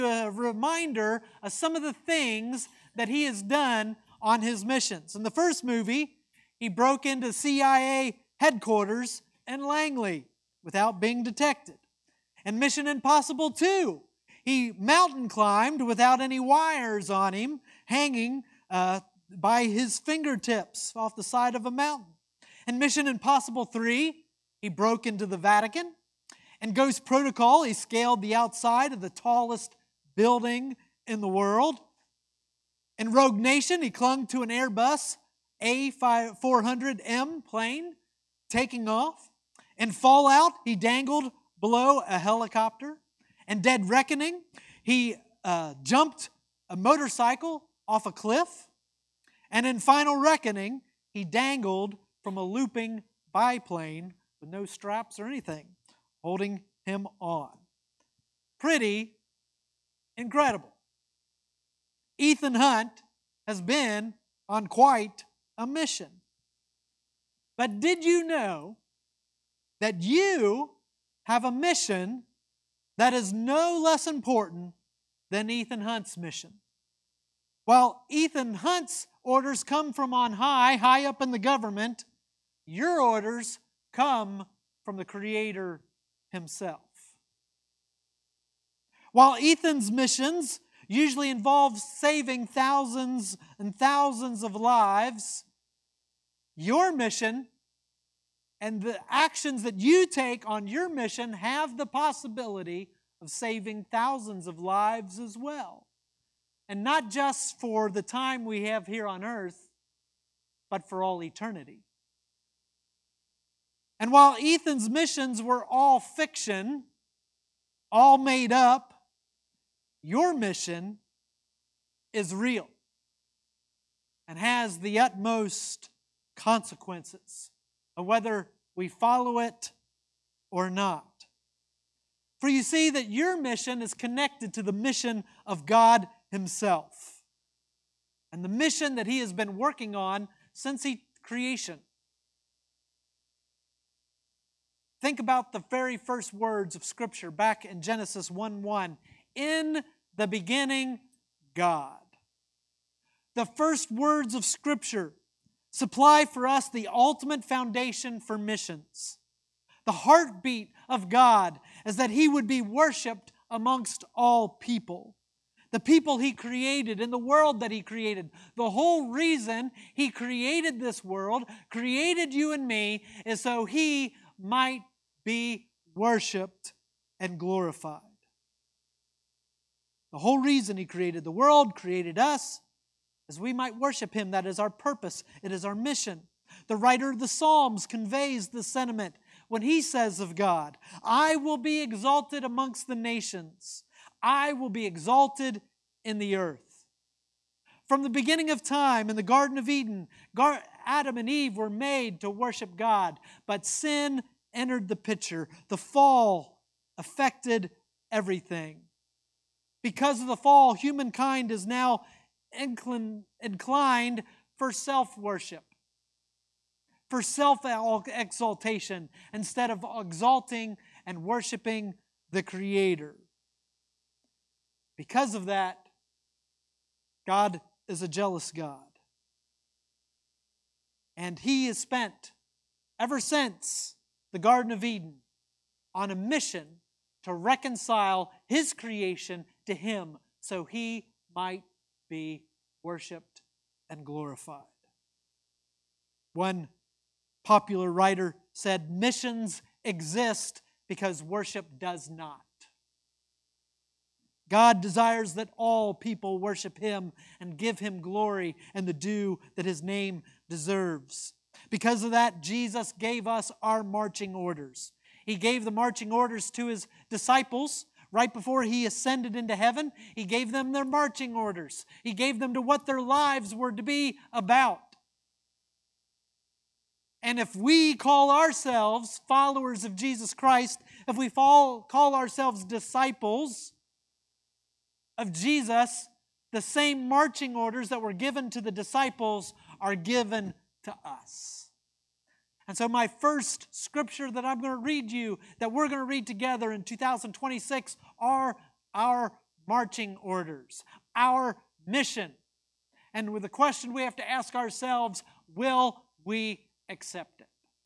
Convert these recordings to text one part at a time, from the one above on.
a reminder of some of the things that he has done on his missions. In the first movie, he broke into CIA headquarters in Langley without being detected. In Mission Impossible 2, he mountain climbed without any wires on him hanging by his fingertips off the side of a mountain. In Mission Impossible 3, he broke into the Vatican. In Ghost Protocol, he scaled the outside of the tallest building in the world. In Rogue Nation, he clung to an Airbus A400M plane taking off. In Fallout, he dangled below a helicopter. In Dead Reckoning, he jumped a motorcycle off a cliff. And in Final Reckoning, he dangled from a looping biplane with no straps or anything holding him on. Pretty incredible. Ethan Hunt has been on quite a mission. But did you know that you have a mission that is no less important than Ethan Hunt's mission? While Ethan Hunt's orders come from on high, high up in the government, your orders come from the Creator Himself. While Ethan's missions usually involve saving thousands and thousands of lives, your mission and the actions that you take on your mission have the possibility of saving thousands of lives as well. And not just for the time we have here on earth, but for all eternity. And while Ethan's missions were all fiction, all made up, your mission is real and has the utmost consequences of whether we follow it or not. For you see that your mission is connected to the mission of God Himself and the mission that He has been working on since creation. Think about the very first words of Scripture back in Genesis 1:1. In the beginning, God. The first words of Scripture supply for us the ultimate foundation for missions. The heartbeat of God is that He would be worshiped amongst all people. The people He created and the world that He created. The whole reason He created this world, created you and me, is so He might be worshiped and glorified. The whole reason He created the world, created us, is we might worship Him. That is our purpose. It is our mission. The writer of the Psalms conveys the sentiment when he says of God, I will be exalted amongst the nations. I will be exalted in the earth. From the beginning of time in the Garden of Eden, Adam and Eve were made to worship God, but sin entered the picture. The fall affected everything. Because of the fall, humankind is now inclined for self-worship, for self-exaltation, instead of exalting and worshiping the Creator. Because of that, God is a jealous God. And He has spent, ever since the Garden of Eden, on a mission to reconcile His creation to Him so He might be worshiped and glorified. One popular writer said, missions exist because worship does not. God desires that all people worship Him and give Him glory and the due that His name deserves. Because of that, Jesus gave us our marching orders. He gave the marching orders to His disciples right before He ascended into heaven. He gave them their marching orders. He gave them to what their lives were to be about. And if we call ourselves followers of Jesus Christ, if we call ourselves disciples of Jesus, the same marching orders that were given to the disciples are given to us. And so my first scripture that I'm going to read you, that we're going to read together in 2026, are our marching orders, our mission. And with the question we have to ask ourselves, will we accept it?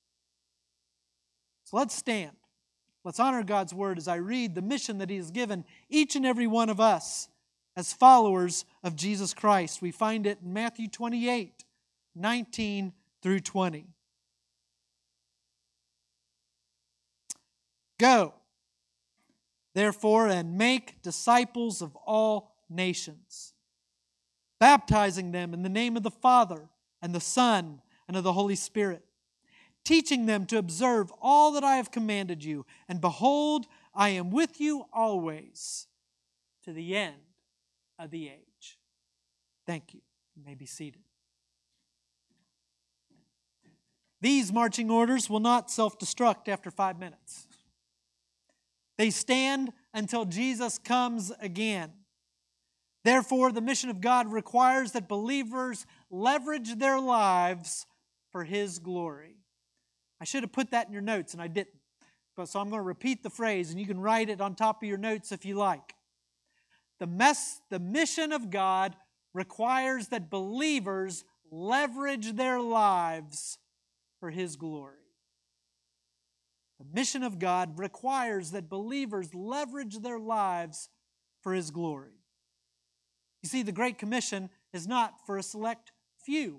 So let's stand. Let's honor God's word as I read the mission that He has given each and every one of us as followers of Jesus Christ. We find it in Matthew 28, 19 through 20. Go, therefore, and make disciples of all nations, baptizing them in the name of the Father and the Son and of the Holy Spirit, teaching them to observe all that I have commanded you. And behold, I am with you always to the end of the age. Thank you. You may be seated. These marching orders will not self-destruct after 5 minutes. They stand until Jesus comes again. Therefore, the mission of God requires that believers leverage their lives for His glory. I should have put that in your notes, and I didn't. So I'm going to repeat the phrase, and you can write it on top of your notes if you like. The mission of God requires that believers leverage their lives for His glory. The mission of God requires that believers leverage their lives for His glory. You see, the Great Commission is not for a select few.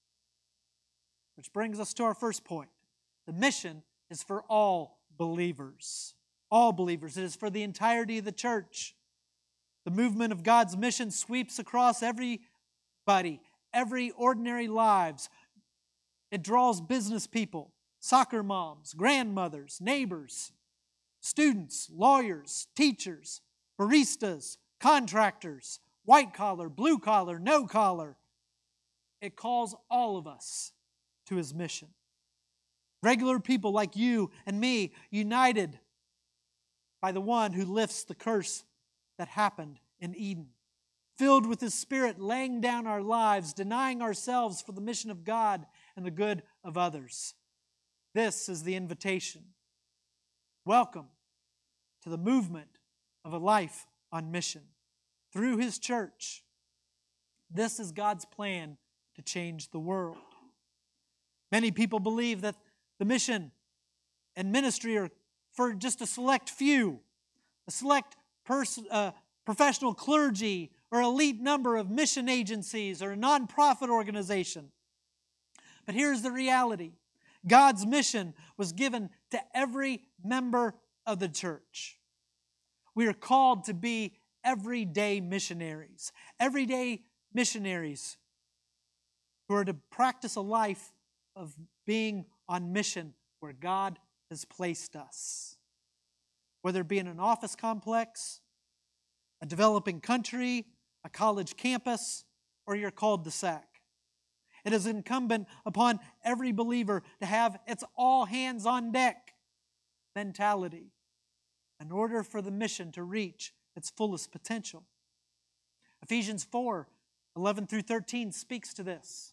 Which brings us to our first point. The mission is for all believers. All believers. It is for the entirety of the church. The movement of God's mission sweeps across everybody, every ordinary lives. It draws business people, soccer moms, grandmothers, neighbors, students, lawyers, teachers, baristas, contractors, white collar, blue collar, no collar. It calls all of us to His mission. Regular people like you and me, united by the one who lifts the curse that happened in Eden. Filled with His Spirit, laying down our lives, denying ourselves for the mission of God and the good of others. This is the invitation. Welcome to the movement of a life on mission. Through His church, this is God's plan to change the world. Many people believe that the mission and ministry are for just a select few, a select professional clergy or elite number of mission agencies or a nonprofit organization. But here's the reality. God's mission was given to every member of the church. We are called to be everyday missionaries. Everyday missionaries who are to practice a life of being on mission where God has placed us. Whether it be in an office complex, a developing country, a college campus, or your cul-de-sac. It is incumbent upon every believer to have its all hands on deck mentality in order for the mission to reach its fullest potential. Ephesians 4, 11 through 13 speaks to this.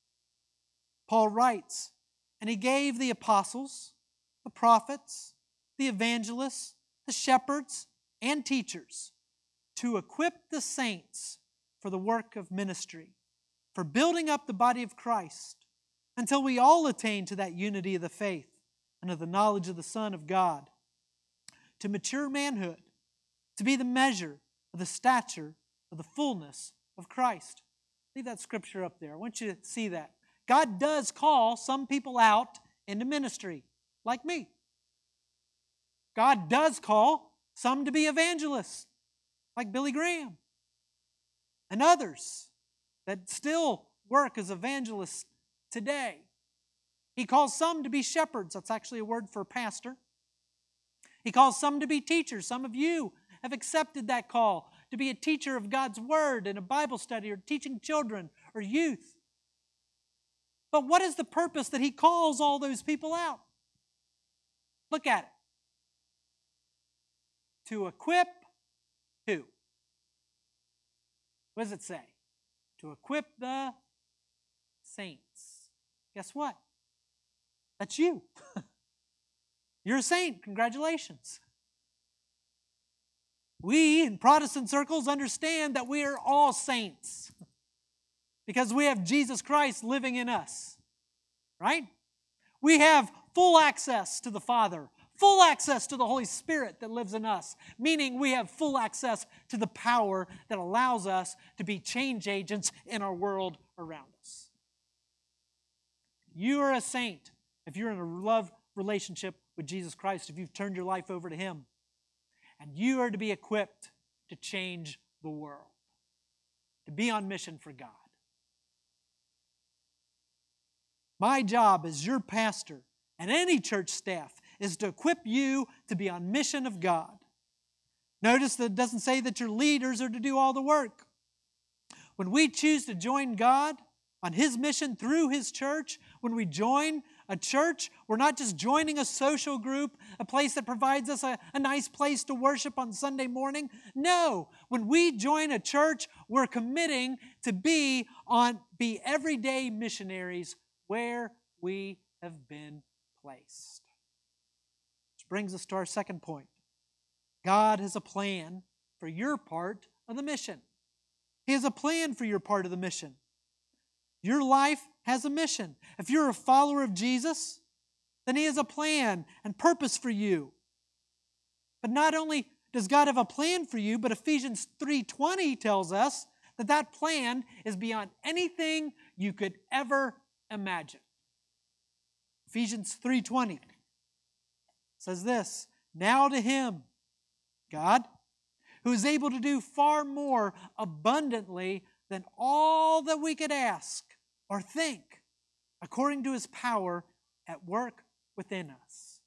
Paul writes, "And He gave the apostles, the prophets, the evangelists, the shepherds, and teachers to equip the saints for the work of ministry, for building up the body of Christ, until we all attain to that unity of the faith and of the knowledge of the Son of God, to mature manhood, to be the measure of the stature of the fullness of Christ." Leave that scripture up there. I want you to see that. God does call some people out into ministry, like me. God does call some to be evangelists, like Billy Graham, and others that still work as evangelists today. He calls some to be shepherds. That's actually a word for a pastor. He calls some to be teachers. Some of you have accepted that call to be a teacher of God's Word in a Bible study or teaching children or youth. But what is the purpose that He calls all those people out? Look at it. To equip who? What does it say? To equip the saints. Guess what? That's you. You're a saint. Congratulations. We in Protestant circles understand that we are all saints because we have Jesus Christ living in us, right? We have full access to the Father, full access to the Holy Spirit that lives in us, meaning we have full access to the power that allows us to be change agents in our world around us. You are a saint if you're in a love relationship with Jesus Christ, if you've turned your life over to Him. And you are to be equipped to change the world, to be on mission for God. My job as your pastor and any church staff is to equip you to be on mission of God. Notice that it doesn't say that your leaders are to do all the work. When we choose to join God on His mission through His church, when we join a church, we're not just joining a social group, a place that provides us a nice place to worship on Sunday morning. No, when we join a church, we're committing to be everyday missionaries where we have been placed. Which brings us to our second point. God has a plan for your part of the mission. He has a plan for your part of the mission. Your life has a mission. If you're a follower of Jesus, then He has a plan and purpose for you. But not only does God have a plan for you, but Ephesians 3:20 tells us that that plan is beyond anything you could ever imagine. Ephesians 3:20 says this, "Now to Him, God, who is able to do far more abundantly than all that we could ask or think, according to His power at work within us."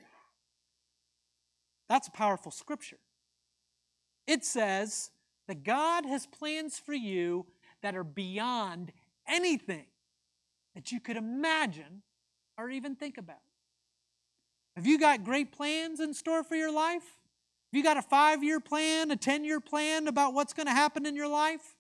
That's a powerful scripture. It says that God has plans for you that are beyond anything that you could imagine or even think about. Have you got great plans in store for your life? Have you got a 5-year plan, a 10-year plan about what's going to happen in your life?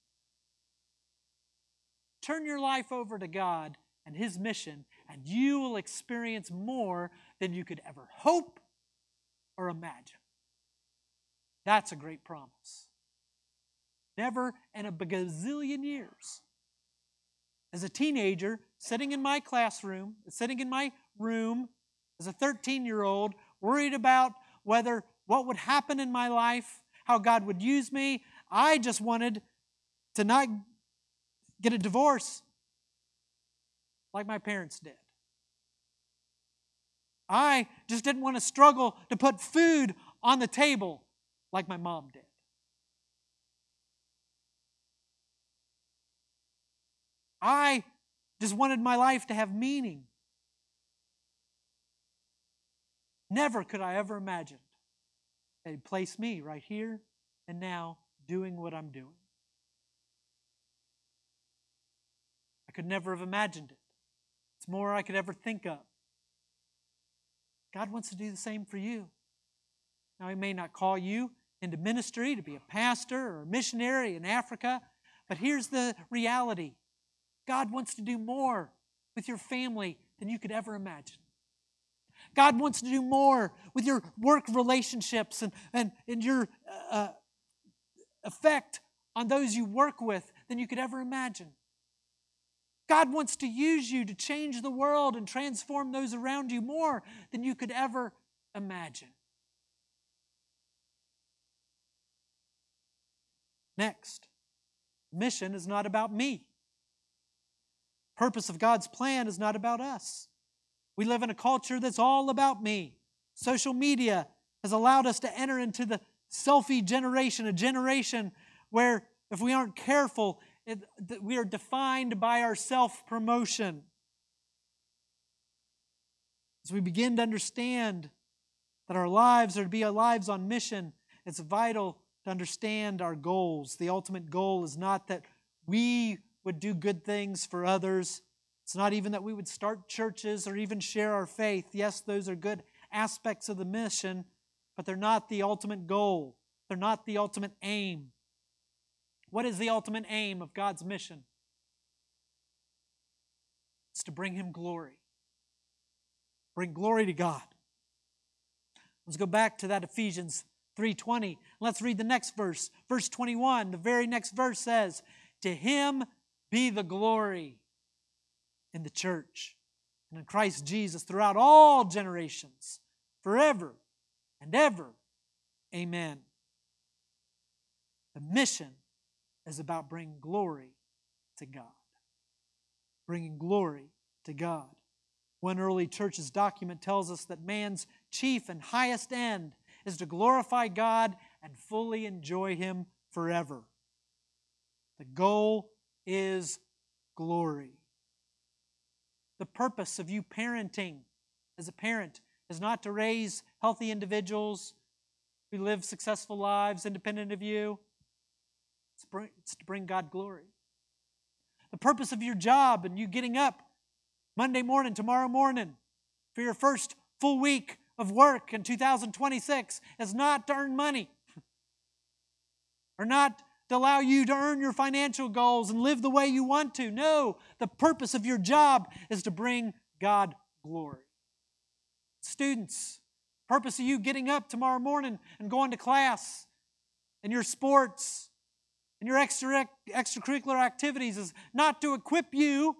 Turn your life over to God and His mission, and you will experience more than you could ever hope or imagine. That's a great promise. Never in a gazillion years. As a teenager, sitting in my classroom, sitting in my room, as a 13-year-old, worried about what would happen in my life, how God would use me, I just wanted to not get a divorce like my parents did. I just didn't want to struggle to put food on the table like my mom did. I just wanted my life to have meaning. Never could I ever imagine that He'd place me right here and now doing what I'm doing. I could never have imagined it. It's more I could ever think of. God wants to do the same for you. Now, He may not call you into ministry to be a pastor or a missionary in Africa, but here's the reality. God wants to do more with your family than you could ever imagine. God wants to do more with your work relationships and your effect on those you work with than you could ever imagine. God wants to use you to change the world and transform those around you more than you could ever imagine. Next, mission is not about me. Purpose of God's plan is not about us. We live in a culture that's all about me. Social media has allowed us to enter into the selfie generation, a generation where if we aren't careful, we are defined by our self-promotion. As we begin to understand that our lives are to be lives on mission, it's vital to understand our goals. The ultimate goal is not that we would do good things for others. It's not even that we would start churches or even share our faith. Yes, those are good aspects of the mission, but they're not the ultimate goal. They're not the ultimate aim. What is the ultimate aim of God's mission? It's to bring Him glory. Bring glory to God. Let's go back to that Ephesians 3:20. Let's read the next verse. Verse 21, the very next verse says, "To him be the glory in the church and in Christ Jesus throughout all generations, forever and ever. Amen." The mission is about bringing glory to God. Bringing glory to God. One early church's document tells us that man's chief and highest end is to glorify God and fully enjoy Him forever. The goal is glory. The purpose of you parenting as a parent is not to raise healthy individuals who live successful lives independent of you. It's to bring God glory. The purpose of your job and you getting up Monday morning, tomorrow morning, for your first full week of work in 2026 is not to earn money or not to allow you to earn your financial goals and live the way you want to. No, the purpose of your job is to bring God glory. Students, the purpose of you getting up tomorrow morning and going to class and your sports and your extracurricular activities is not to equip you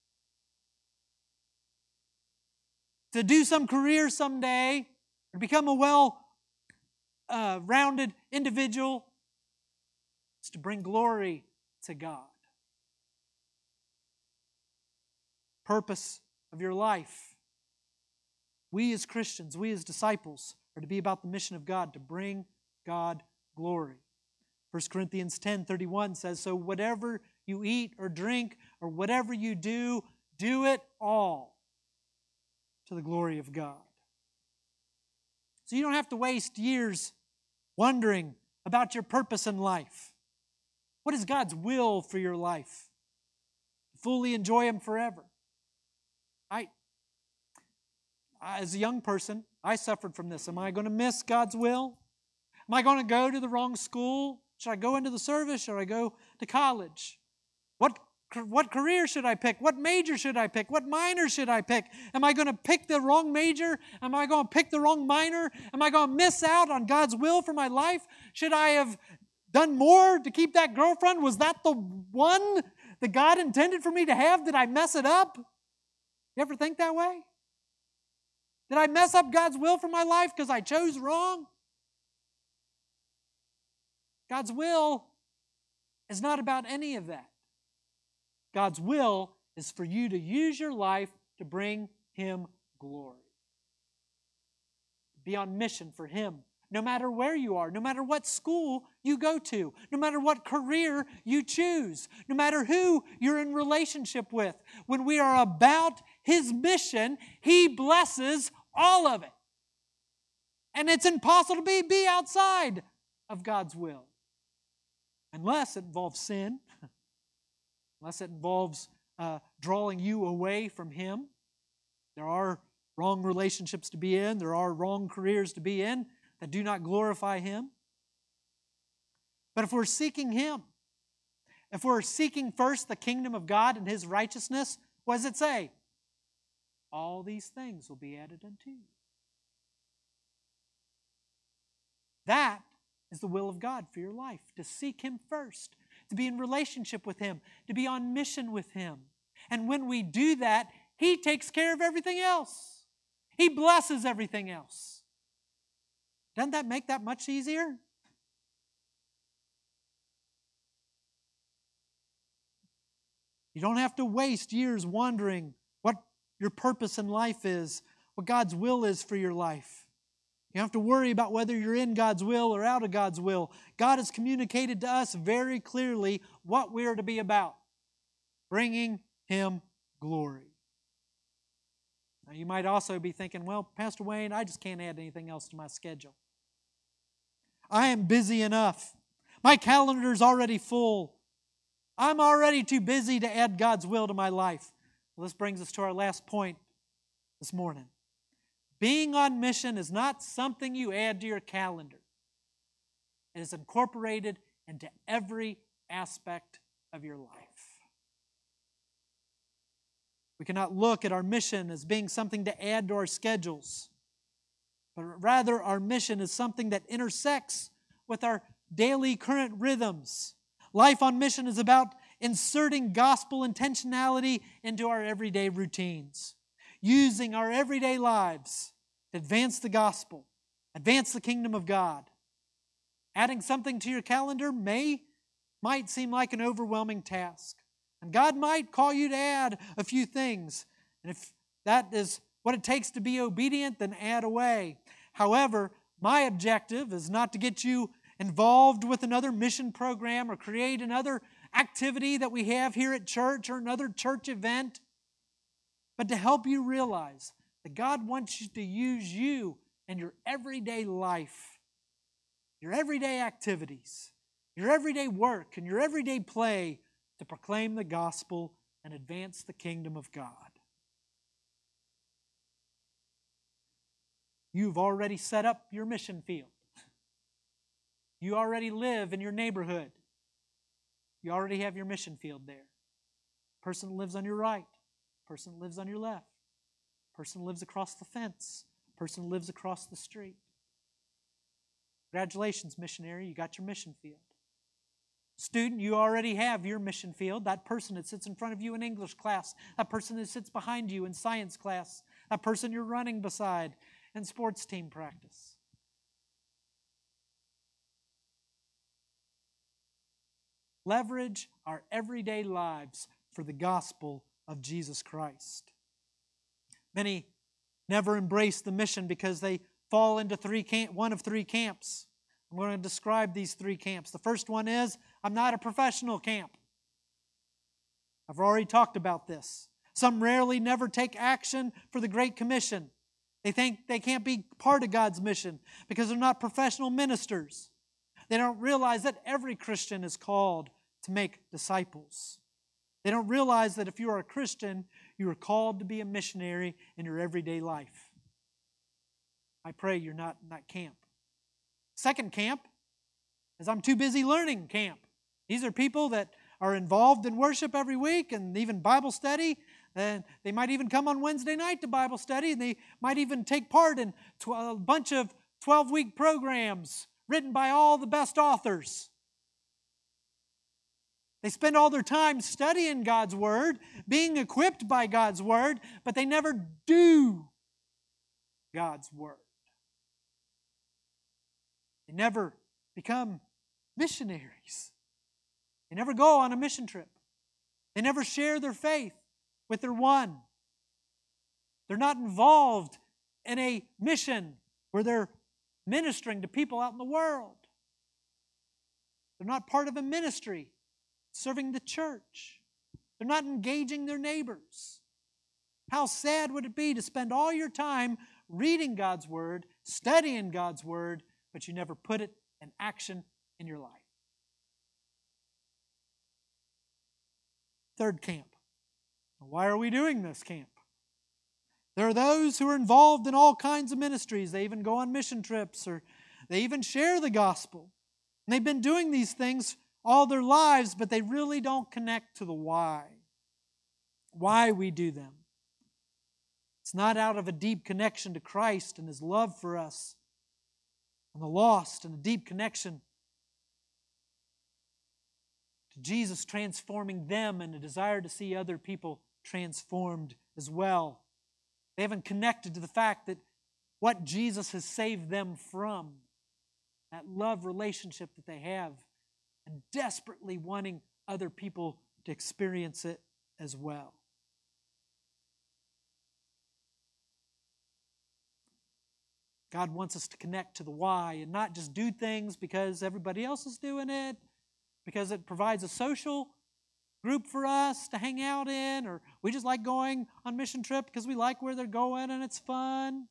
to do some career someday or become a well-rounded individual. It's to bring glory to God. Purpose of your life. We as Christians, we as disciples, are to be about the mission of God, to bring God glory. 1 Corinthians 10:31 says, "So whatever you eat or drink or whatever you do, do it all to the glory of God." So you don't have to waste years wondering about your purpose in life. What is God's will for your life? Fully enjoy Him forever. As a young person, I suffered from this. Am I going to miss God's will? Am I going to go to the wrong school? Should I go into the service? Should I go to college? What career should I pick? What major should I pick? What minor should I pick? Am I going to pick the wrong major? Am I going to pick the wrong minor? Am I going to miss out on God's will for my life? Should I have done more to keep that girlfriend? Was that the one that God intended for me to have? Did I mess it up? You ever think that way? Did I mess up God's will for my life because I chose wrong? God's will is not about any of that. God's will is for you to use your life to bring Him glory. Be on mission for Him, no matter where you are, no matter what school you go to, no matter what career you choose, no matter who you're in relationship with. When we are about His mission, He blesses all of it. And it's impossible to be outside of God's will. Unless it involves sin, unless it involves drawing you away from Him. There are wrong relationships to be in. There are wrong careers to be in that do not glorify Him. But if we're seeking Him, if we're seeking first the kingdom of God and His righteousness, what does it say? All these things will be added unto you. That is the will of God for your life, to seek Him first, to be in relationship with Him, to be on mission with Him. And when we do that, He takes care of everything else. He blesses everything else. Doesn't that make that much easier? You don't have to waste years wondering what your purpose in life is, what God's will is for your life. You don't have to worry about whether you're in God's will or out of God's will. God has communicated to us very clearly what we are to be about, bringing Him glory. Now, you might also be thinking, well, Pastor Wayne, I just can't add anything else to my schedule. I am busy enough. My calendar's already full. I'm already too busy to add God's will to my life. Well, this brings us to our last point this morning. Being on mission is not something you add to your calendar. It is incorporated into every aspect of your life. We cannot look at our mission as being something to add to our schedules. but rather our mission is something that intersects with our daily current rhythms. Life on mission is about inserting gospel intentionality into our everyday routines, using our everyday lives to advance the gospel, advance the kingdom of God. Adding something to your calendar might seem like an overwhelming task. And God might call you to add a few things. And if that is what it takes to be obedient, then add away. However, my objective is not to get you involved with another mission program or create another activity that we have here at church or another church event, but to help you realize that God wants you to use you in your everyday life, your everyday activities, your everyday work, and your everyday play to proclaim the gospel and advance the kingdom of God. You've already set up your mission field. You already live in your neighborhood. You already have your mission field there. Person that lives on your right, person that lives on your left, person that lives across the fence, person that lives across the street. Congratulations, missionary, you got your mission field. Student, you already have your mission field. That person that sits in front of you in English class, that person that sits behind you in science class, that person you're running beside in sports team practice. Leverage our everyday lives for the gospel of Jesus Christ. Many never embrace the mission because they fall into one of three camps. I'm going to describe these three camps. The first one is, I'm not a professional camp. I've already talked about this. Some rarely never take action for the Great Commission. They think they can't be part of God's mission because they're not professional ministers. They don't realize that every Christian is called to make disciples. They don't realize that if you are a Christian, you are called to be a missionary in your everyday life. I pray you're not in that camp. Second camp is I'm too busy learning camp. These are people that are involved in worship every week and even Bible study. And they might even come on Wednesday night to Bible study. And they might even take part in a bunch of 12-week programs written by all the best authors. They spend all their time studying God's Word, being equipped by God's Word, but they never do God's Word. They never become missionaries. They never go on a mission trip. They never share their faith with their one. They're not involved in a mission where they're ministering to people out in the world. They're not part of a ministry serving the church. They're not engaging their neighbors. How sad would it be to spend all your time reading God's Word, studying God's Word, but you never put it in action in your life? Third camp. Why are we doing this camp? There are those who are involved in all kinds of ministries. They even go on mission trips or they even share the gospel. And they've been doing these things all their lives, but they really don't connect to the why. Why we do them. It's not out of a deep connection to Christ and His love for us and the lost, and a deep connection to Jesus transforming them and a desire to see other people transformed as well. They haven't connected to the fact that what Jesus has saved them from, that love relationship that they have, and desperately wanting other people to experience it as well. God wants us to connect to the why and not just do things because everybody else is doing it, because it provides a social group for us to hang out in, or we just like going on mission trip because we like where they're going and it's fun.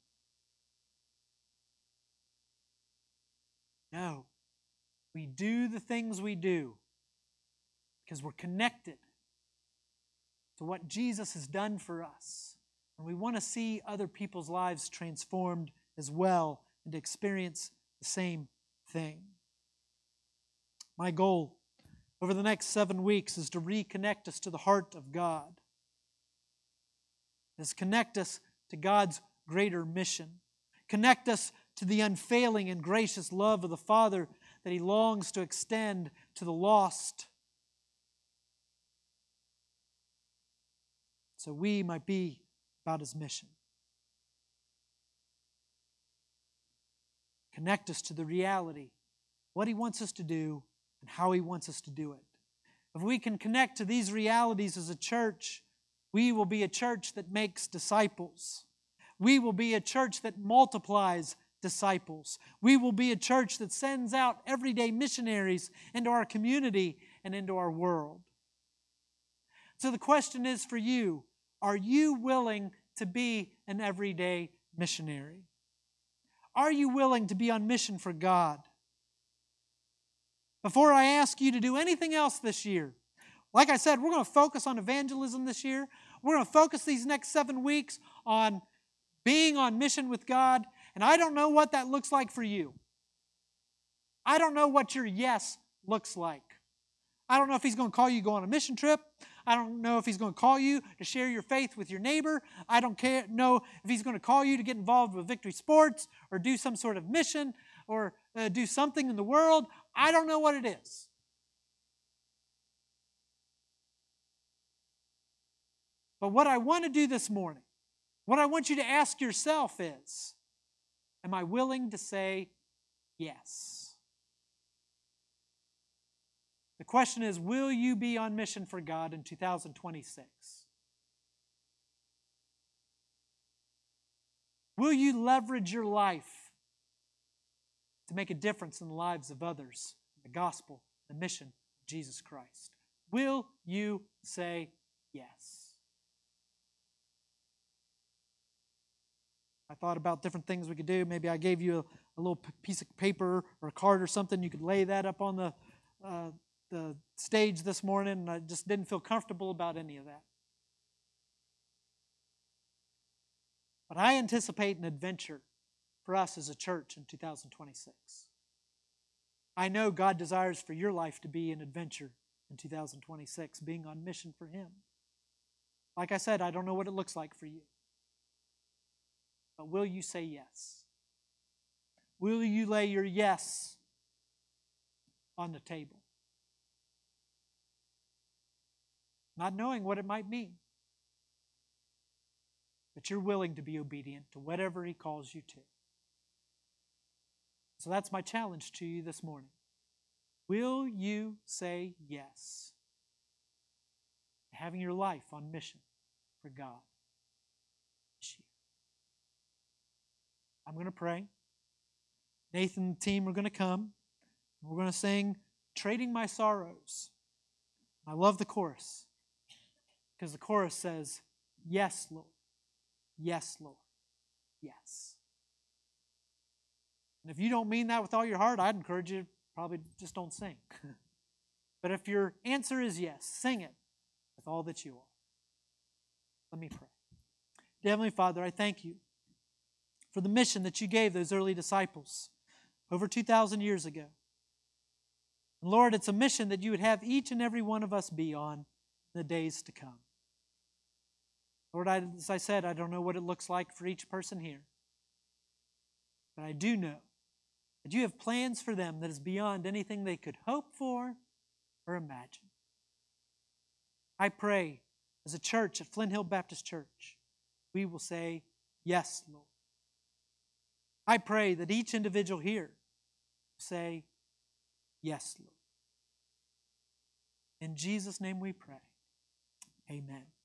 No. We do the things we do because we're connected to what Jesus has done for us. And we want to see other people's lives transformed as well and to experience the same thing. My goal over the next 7 weeks is to reconnect us to the heart of God. Is connect us to God's greater mission. Connect us to the unfailing and gracious love of the Father that He longs to extend to the lost, so we might be about His mission. Connect us to the reality, what He wants us to do and how He wants us to do it. If we can connect to these realities as a church, we will be a church that makes disciples. We will be a church that multiplies disciples. We will be a church that sends out everyday missionaries into our community and into our world. So the question is for you, are you willing to be an everyday missionary? Are you willing to be on mission for God? Before I ask you to do anything else this year, like I said, we're going to focus on evangelism this year. We're going to focus these next 7 weeks on being on mission with God, and I don't know what that looks like for you. I don't know what your yes looks like. I don't know if He's going to call you to go on a mission trip. I don't know if He's going to call you to share your faith with your neighbor. I don't know if He's going to call you to get involved with Victory Sports or do some sort of mission or do something in the world. I don't know what it is. But what I want to do this morning, what I want you to ask yourself is, am I willing to say yes? The question is, will you be on mission for God in 2026? Will you leverage your life to make a difference in the lives of others, the gospel, the mission of Jesus Christ? Will you say yes? I thought about different things we could do. Maybe I gave you a little piece of paper or a card or something. You could lay that up on the stage this morning, and I just didn't feel comfortable about any of that. But I anticipate an adventure for us as a church in 2026. I know God desires for your life to be an adventure in 2026, being on mission for Him. Like I said, I don't know what it looks like for you. But will you say yes? Will you lay your yes on the table? Not knowing what it might mean. But you're willing to be obedient to whatever He calls you to. So that's my challenge to you this morning. Will you say yes to having your life on mission for God this year? I'm going to pray. Nathan and the team are going to come. We're going to sing Trading My Sorrows. I love the chorus because the chorus says, yes, Lord. Yes, Lord. Yes. And if you don't mean that with all your heart, I'd encourage you to probably just don't sing. But if your answer is yes, sing it with all that you are. Let me pray. Dear Heavenly Father, I thank you for the mission that you gave those early disciples over 2,000 years ago. And Lord, it's a mission that you would have each and every one of us be on in the days to come. Lord, as I said, I don't know what it looks like for each person here. But I do know that you have plans for them that is beyond anything they could hope for or imagine. I pray as a church at Flint Hill Baptist Church, we will say, yes, Lord. I pray that each individual here will say, yes, Lord. In Jesus' name we pray. Amen.